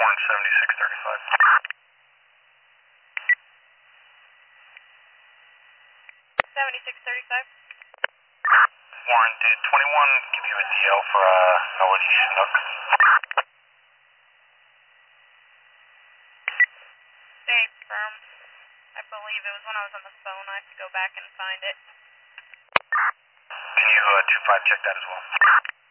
Warren 7635. 7635. Warren, did 21 give you a DL for Melody Chinook? Stay firm. I believe it was when I was on the phone. I have to go back and find it. Can you 25 check that as well?